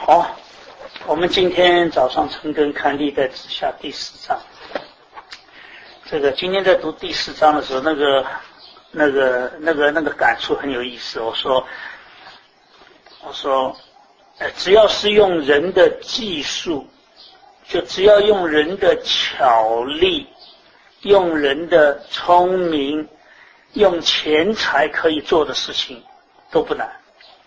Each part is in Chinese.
好，我们今天早上晨更看历代志下第4章。今天在读第4章的时候，那个感触很有意思。我说，只要是用人的技术，就只要用人的巧力，用人的聪明，用钱财可以做的事情都不难。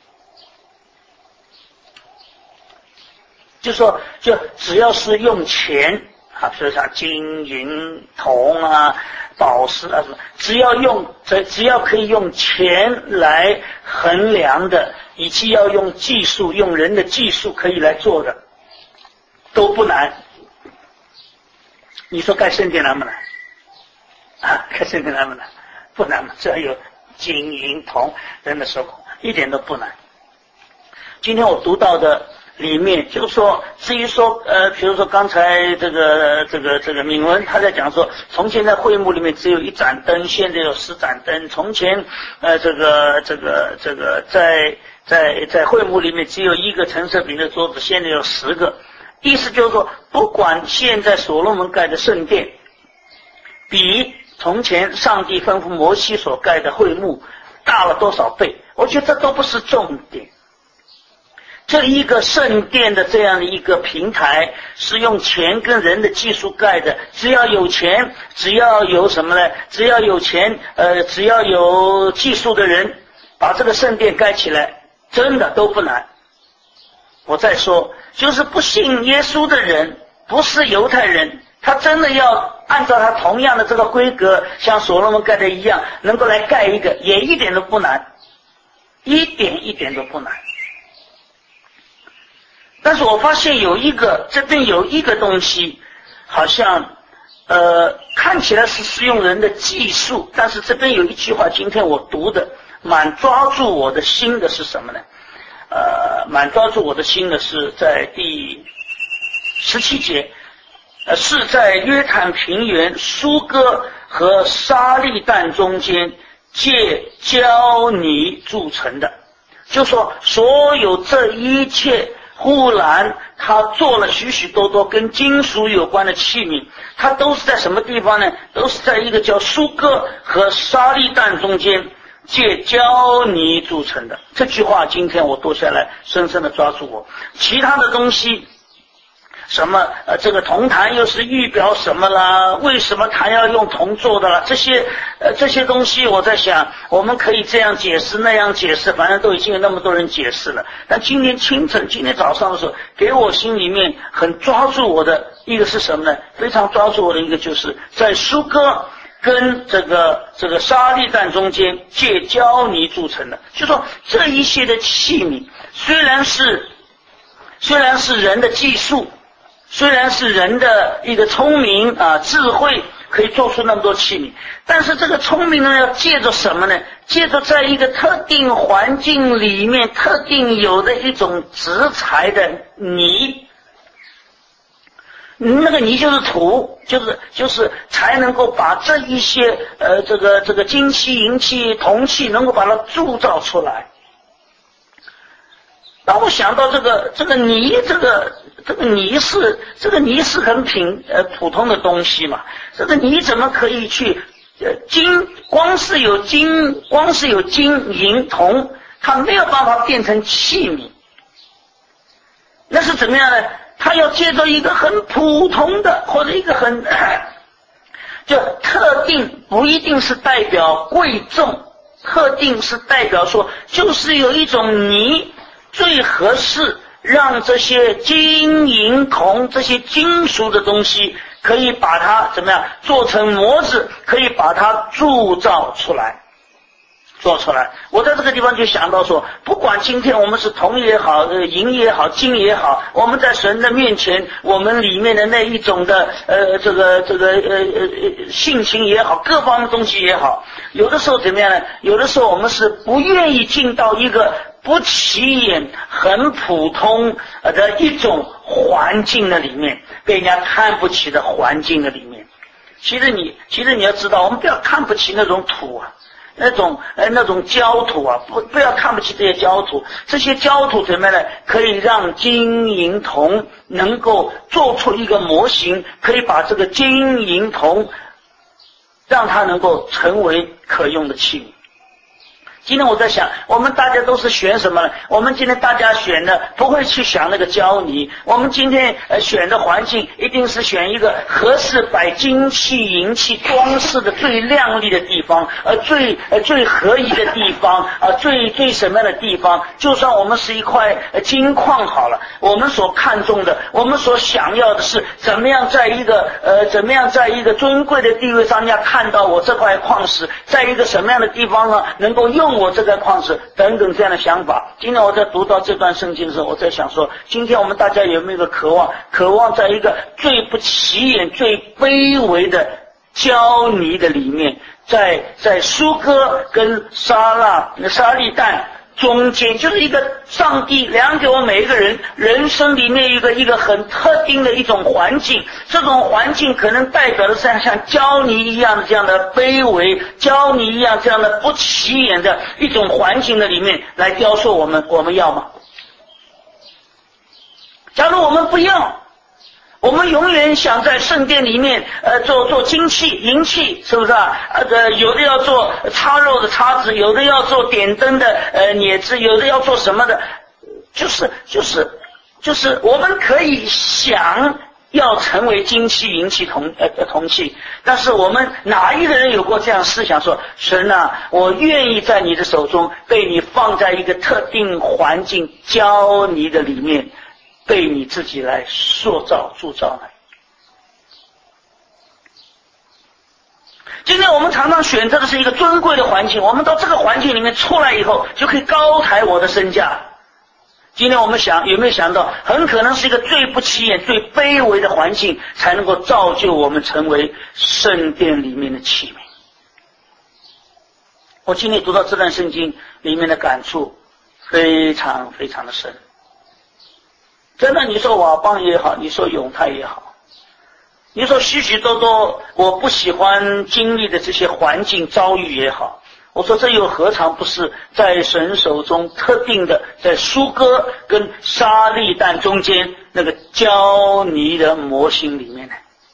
就只要是用钱啊，比如像金银铜啊、宝石啊什么，只要可以用钱来衡量的，以及要用技术、用人的技术可以来做的，都不难。你说盖圣殿难不难？啊，盖圣殿难不难？不难嘛，只要有金银铜人的手工，一点都不难。今天我读到的里面就是说，至于说比如说刚才这个敏文他在讲说，从前在会幕里面只有1盏灯，现在有10盏灯。从前在会幕里面只有1个陈设饼的桌子，现在有10个。意思就是说，不管现在所罗门盖的圣殿比从前上帝吩咐摩西所盖的会幕大了多少倍，我觉得这都不是重点。这一个圣殿的这样的一个平台是用钱跟人的技术盖的，只要有钱，只要有什么呢？只要有钱，只要有技术的人把这个圣殿盖起来，真的都不难。我再说，就是不信耶稣的人，不是犹太人，他真的要按照他同样的这个规格，像所罗门盖的一样，能够来盖一个，也一点都不难，一点都不难。但是我发现这边有一个东西，好像看起来是用人的技术，但是这边有一句话，今天我读的蛮抓住我的心的是什么呢？蛮抓住我的心的是在第17节，是在约坦平原苏哥和沙利旦中间借胶泥铸成的，就说所有这一切。忽然他做了许许多多跟金属有关的器皿，他都是在什么地方呢？都是在一个叫苏哥和沙利旦中间借胶泥铸成的。这句话今天我读下来深深的抓住我。其他的东西什么这个铜坛又是预表什么啦？为什么坛要用铜做的啦？这些东西我在想，我们可以这样解释那样解释，反正都已经有那么多人解释了。但今天早上的时候，给我心里面很抓住我的一个是什么呢？非常抓住我的一个就是在苏哥跟这个沙利旦中间借胶泥铸成的，就说这一些的器皿虽然是人的技术，虽然是人的一个聪明智慧可以做出那么多器皿，但是这个聪明呢要借着什么呢？借着在一个特定环境里面特定有的一种质材的泥，那个泥就是土，就是才能够把这一些这个金器、银器、铜器能够把它铸造出来。当我想到这个泥，这个泥是很普通的东西嘛，这个泥怎么可以去光是有金银铜，它没有办法变成器皿。那是怎么样呢？它要借着一个很普通的，或者一个很就特定，不一定是代表贵重，特定是代表说就是有一种泥最合适，让这些金银铜这些金属的东西可以把它怎么样做成模子，可以把它铸造出来。我在这个地方就想到说，不管今天我们是铜也好，银也好，金也好，我们在神的面前，我们里面的那一种的性情也好，各方的东西也好，有的时候怎么样呢？有的时候我们是不愿意进到一个不起眼、很普通的一种环境的里面，被人家看不起的环境的里面。其实你要知道，我们不要看不起那种土啊。 那种焦土啊，不要看不起这些焦土，这些焦土怎么样呢？可以让金银铜能够做出一个模型，可以把这个金银铜让它能够成为可用的器皿。今天我在想，我们大家都是选什么呢？我们今天大家选的不会去想那个胶泥，我们今天选的环境一定是选一个合适摆金器银器装饰的最亮丽的地方，最合宜的地方最什么样的地方。就算我们是一块金矿好了，我们所看重的，我们所想要的是怎么样在一个尊贵的地位上，人家看到我这块矿石在一个什么样的地方呢，能够用我这个矿石等等这样的想法。今天我在读到这段圣经的时候，我在想说，今天我们大家有没有一个渴望在一个最不起眼最卑微的胶泥的里面，在苏哥跟沙利旦中间，就是一个上帝量给我每一个人人生里面一个很特定的一种环境，这种环境可能代表的是像胶泥一样的这样的卑微，胶泥一样这样的不起眼的一种环境的里面来雕塑我们要吗？假如我们不要，我们永远想在圣殿里面做金器银器，是不是啊？有的要做叉肉的叉子，有的要做点灯的镊子，有的要做什么的，就是我们可以想要成为金器银器铜器，但是我们哪一个人有过这样思想说，神啊，我愿意在你的手中被你放在一个特定环境胶泥的里面，被你自己来塑造铸造呢？今天我们常常选择的是一个尊贵的环境，我们到这个环境里面出来以后，就可以高抬我的身价。今天我们有没有想到，很可能是一个最不起眼最卑微的环境，才能够造就我们成为圣殿里面的器皿。我今天读到这段圣经里面的感触非常非常的深。真的，你说瓦邦也好，你说永泰也好，你说许许多多我不喜欢经历的这些环境遭遇也好，我说这又何尝不是在神手中特定的，在苏哥跟沙利旦中间那个胶泥的模型里面呢？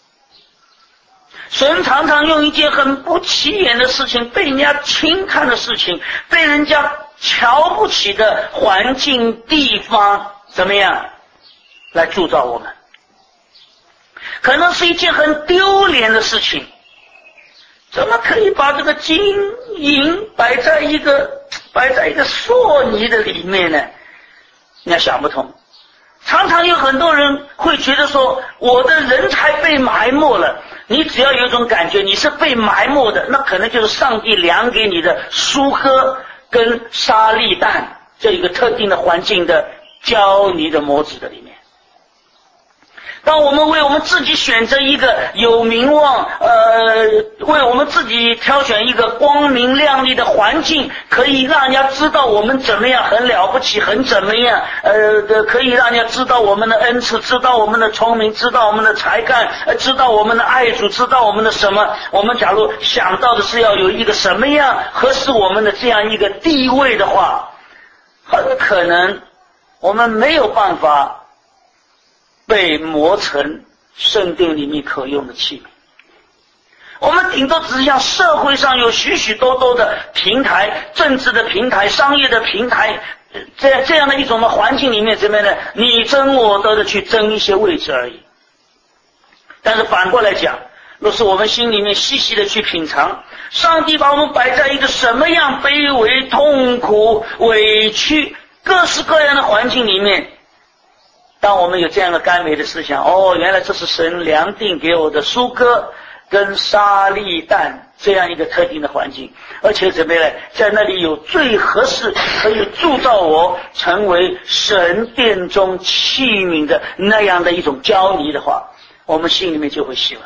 神常常用一件很不起眼的事情，被人家轻看的事情，被人家瞧不起的环境地方，怎么样来铸造我们？可能是一件很丢脸的事情，怎么可以把这个金银摆在一个塑泥的里面呢？人家想不通。常常有很多人会觉得说，我的人才被埋没了。你只要有一种感觉你是被埋没的，那可能就是上帝量给你的苏哥跟沙利旦这一个特定的环境的胶泥的模子的里面。当我们为我们自己选择一个有名望，为我们自己挑选一个光明亮丽的环境，可以让人家知道我们怎么样很了不起，很怎么样，可以让人家知道我们的恩赐，知道我们的聪明，知道我们的才干，知道我们的爱主，知道我们的什么。我们假如想到的是要有一个什么样合适我们的这样一个地位的话，很可能我们没有办法被磨成圣殿里面可用的器皿。我们顶多只是像社会上有许许多多的平台，政治的平台，商业的平台，这样的一种的环境里面，怎么样呢？你争我夺的去争一些位置而已。但是反过来讲，若是我们心里面细细的去品尝，上帝把我们摆在一个什么样卑微、痛苦、委屈、各式各样的环境里面，当我们有这样的甘美的思想，原来这是神量定给我的苏哥跟沙利旦这样一个特定的环境，而且怎么样，在那里有最合适可以铸造我成为神殿中器皿的那样的一种胶泥的话，我们心里面就会喜欢。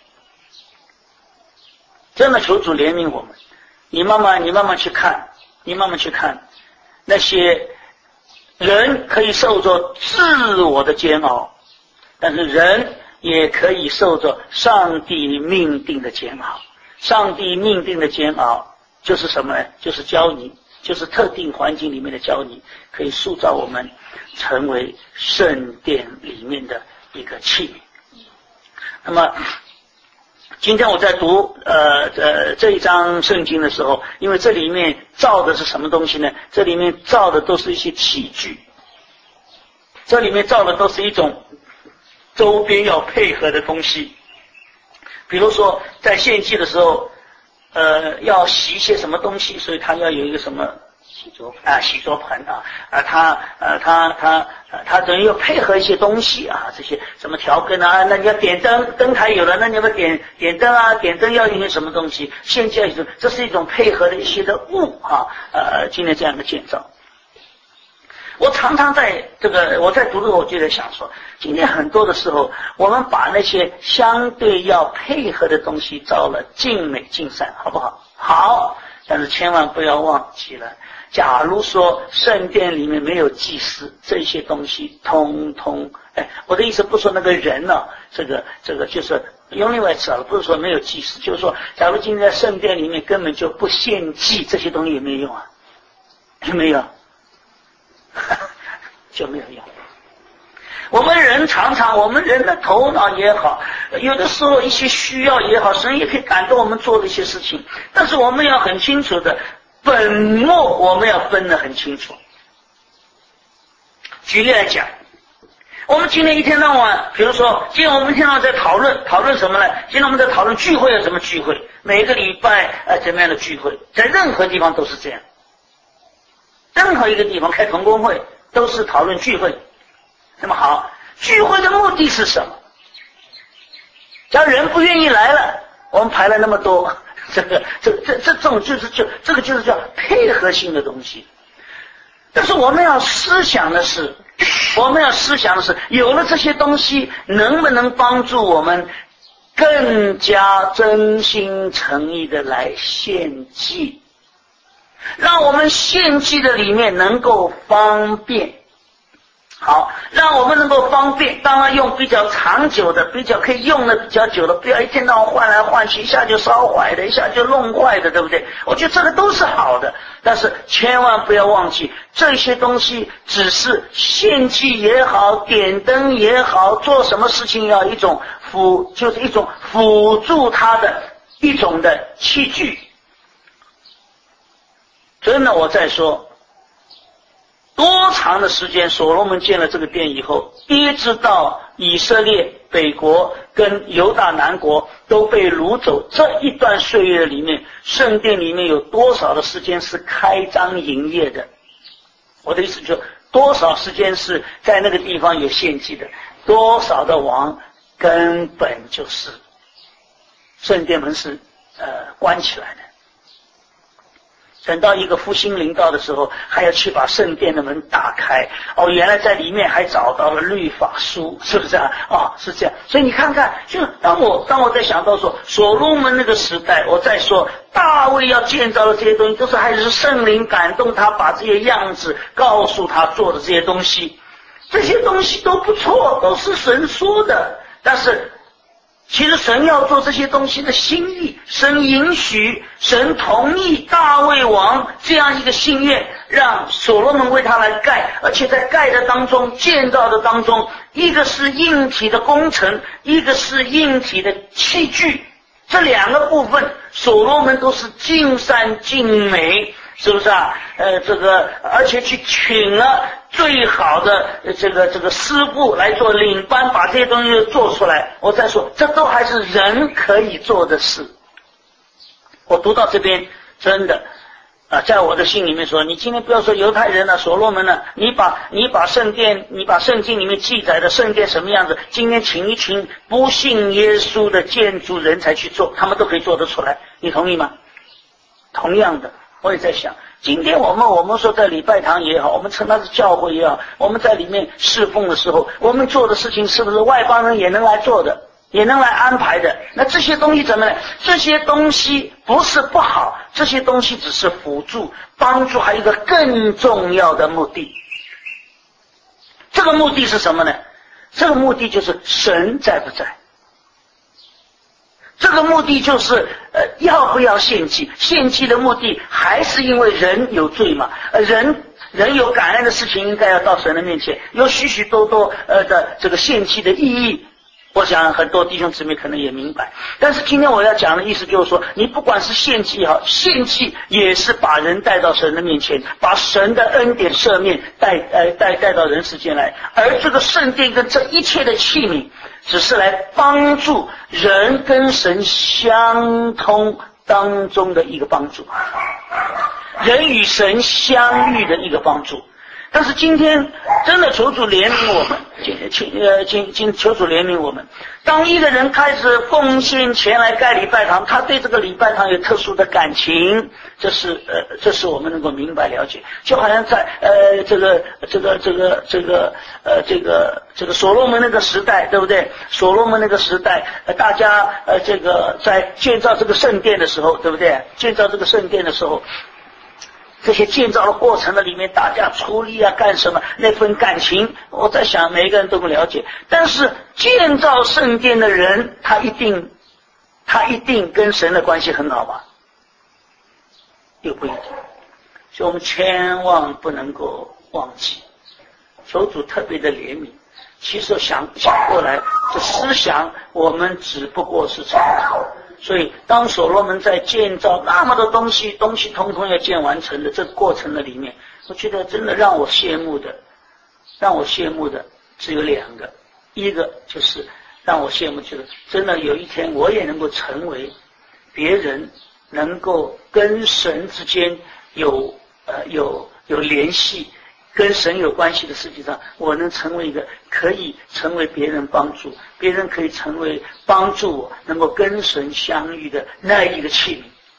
真的求主怜悯我们。你慢慢去看，那些人可以受着自我的煎熬，但是人也可以受着上帝命定的煎熬。上帝命定的煎熬就是什么呢？就是教泥，就是特定环境里面的教泥，可以塑造我们成为圣殿里面的一个器皿。那么今天我在读这一章圣经的时候，因为这里面造的是什么东西呢？这里面造的都是一些器具，这里面造的都是一种周边要配合的东西。比如说在献祭的时候要洗一些什么东西，所以他要有一个什么洗濯盆他等于要配合一些东西啊，这些什么调羹啊，那你要点灯，灯台有了，那你要点灯啊，点灯要用些什么东西，献祭这是一种配合的一些的物啊，今天这样的建造。我常常我在读的时候，我就在想说，今天很多的时候，我们把那些相对要配合的东西造了尽美尽善，好不好？好，但是千万不要忘记了，假如说圣殿里面没有祭司，这些东西通通，我的意思不是说那个人呢，这个就是用另外一词了，不是说没有祭司，就是说，假如今天在圣殿里面根本就不献祭，这些东西有没有用啊？有没有？就没有用。我们人常常，我们人的头脑也好，有的时候一些需要也好，神也可以感动我们做的一些事情，但是我们要很清楚的本末，我们要分得很清楚。举例来讲，我们今天一天到晚，比如说今天我们一天到晚在讨论什么呢？今天我们在讨论聚会有什么聚会，每个礼拜怎么样的聚会，在任何地方都是这样。任何一个地方开同工会都是讨论聚会。那么好，聚会的目的是什么？假如人不愿意来了，我们排了那么多，这种这个就是叫配合性的东西。但是我们要思想的是，有了这些东西，能不能帮助我们更加真心诚意的来献祭？让我们献祭的里面能够方便，好，让我们能够方便，当然用比较长久的，比较可以用的比较久的，不要一天到晚换来换去，一下就烧坏的，一下就弄坏的，对不对？我觉得这个都是好的，但是千万不要忘记，这些东西只是献祭也好，点灯也好，做什么事情要一种就是一种辅助它的一种的器具。真的，我在说，多长的时间，所罗门建了这个殿以后，一直到以色列北国跟犹大南国都被掳走，这一段岁月里面，圣殿里面有多少的时间是开张营业的？我的意思就是，多少时间是在那个地方有献祭的？多少的王根本就是圣殿门是关起来的。等到一个复兴临到的时候，还要去把圣殿的门打开。原来在里面还找到了律法书，是不是啊？是这样。所以你看看，就当我在想到说所罗门那个时代，我在说大卫要建造的这些东西，都是还是圣灵感动他把这些样子告诉他做的这些东西，这些东西都不错，都是神说的。但是其实神要做这些东西的心意，神允许，神同意大卫王这样一个心愿，让所罗门为他来盖，而且在盖的当中，建造的当中，一个是硬体的工程，一个是硬体的器具，这两个部分所罗门都是尽善尽美，是不是啊？而且去请了最好的这个师傅来做领班，把这些东西做出来。我再说，这都还是人可以做的事。我读到这边，真的在我的心里面说，你今天不要说犹太人了，所罗门了，你把圣殿，你把圣经里面记载的圣殿什么样子，今天请一群不信耶稣的建筑人才去做，他们都可以做得出来，你同意吗？同样的，我也在想，今天我们说在礼拜堂也好，我们称它是教会也好，我们在里面侍奉的时候，我们做的事情是不是外邦人也能来做的，也能来安排的？那这些东西怎么呢？这些东西不是不好，这些东西只是辅助帮助，还有一个更重要的目的。这个目的是什么呢？这个目的就是神在不在。 这个目的就是要不要献祭？献祭的目的还是因为人有罪嘛？人有感恩的事情，应该要到神的面前，有许许多多的这个献祭的意义。我想很多弟兄姊妹可能也明白，但是今天我要讲的意思就是说，你不管是献祭也好，献祭也是把人带到神的面前，把神的恩典赦免带到人世间来，而这个圣殿跟这一切的器皿，只是来帮助人跟神相通当中的一个帮助，人与神相遇的一个帮助。但是今天真的求主怜悯我们，求主怜悯我们。当一个人开始奉献前来盖礼拜堂，他对这个礼拜堂有特殊的感情，这是我们能够明白了解。就好像在这个所罗门那个时代，对不对？所罗门那个时代，大家在建造这个圣殿的时候，对不对？建造这个圣殿的时候。这些建造的过程的里面，大家出力啊，干什么？那份感情，我在想每一个人都不了解。但是建造圣殿的人，他一定跟神的关系很好吧？又不一定。所以我们千万不能够忘记，求主特别的怜悯。其实想过来，这思想我们只不过是参考。所以当所罗门在建造那么多东西通通要建完成的这个过程的里面，我觉得真的让我羡慕的只有两个。一个就是让我羡慕，就是真的有一天我也能够成为别人能够跟神之间有联系，跟神有关系的事情上，我能成为一个可以成为别人帮助，别人可以成为帮助我能够跟神相遇的那一个器皿。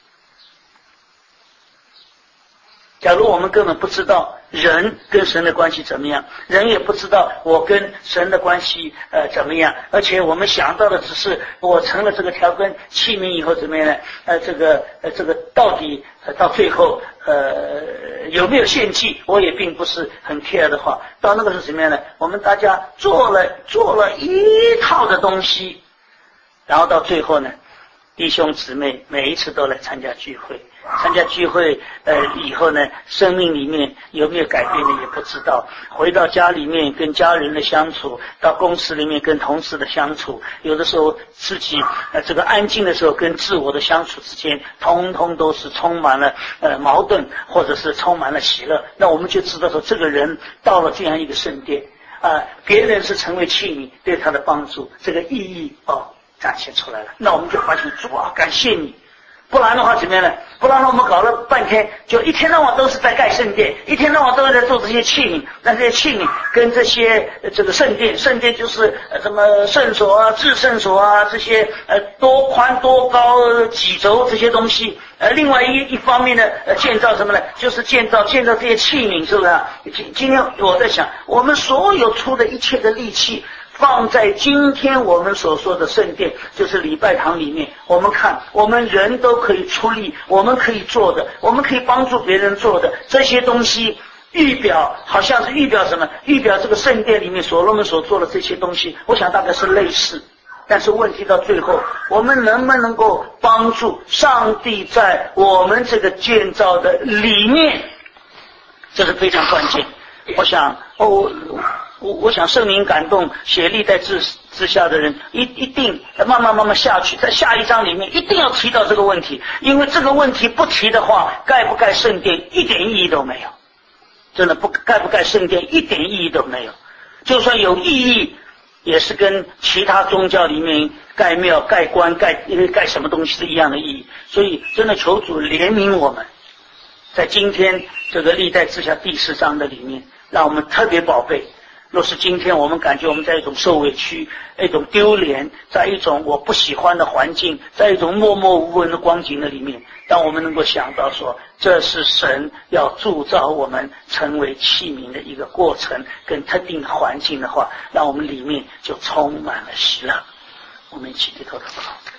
假如我们根本不知道人跟神的关系怎么样，人也不知道我跟神的关系怎么样，而且我们想到的只是我成了这个调羹器皿以后怎么样呢？这个到底到最后有没有献祭，我也并不是很 care 的话，到那个是什么样呢？我们大家做了一套的东西，然后到最后呢，弟兄姊妹每一次都来参加聚会以后呢，生命里面有没有改变呢？也不知道。回到家里面跟家人的相处，到公司里面跟同事的相处，有的时候自己这个安静的时候跟自我的相处之间，通通都是充满了矛盾，或者是充满了喜乐。那我们就知道说，这个人到了这样一个圣殿别人是成为器皿，对他的帮助，这个意义展现出来了。那我们就发现主啊，感谢你。不然的话怎么样呢？不然的话我们搞了半天，就一天到晚都是在盖圣殿，一天到晚都是在做这些器皿，但这些器皿跟这些这个圣殿就是什么圣所啊、至圣所啊，这些多宽多高几轴这些东西。另外一方面呢，建造什么呢？就是建造这些器皿，是不是啊？今天我在想，我们所有出的一切的力气，放在今天我们所说的圣殿，就是礼拜堂里面，我们看我们人都可以出力，我们可以做的，我们可以帮助别人做的这些东西，好像是预表什么？预表这个圣殿里面所罗门所做的这些东西，我想大概是类似。但是问题到最后，我们能不能够帮助上帝在我们这个建造的里面，这是非常关键。我想圣灵感动写历代志下的人，一定慢慢下去，在下一章里面一定要提到这个问题，因为这个问题不提的话，盖不盖圣殿一点意义都没有。真的盖不盖圣殿一点意义都没有，就算有意义，也是跟其他宗教里面盖庙、盖棺、盖什么东西是一样的意义。所以真的求主怜悯我们，在今天这个历代志下第4章的里面，让我们特别宝贝。若是今天我们感觉我们在一种受委屈、一种丢脸，在一种我不喜欢的环境，在一种默默无闻的光景的里面，当我们能够想到说，这是神要铸造我们成为器皿的一个过程跟特定的环境的话，让我们里面就充满了喜乐。我们一起低头祷告。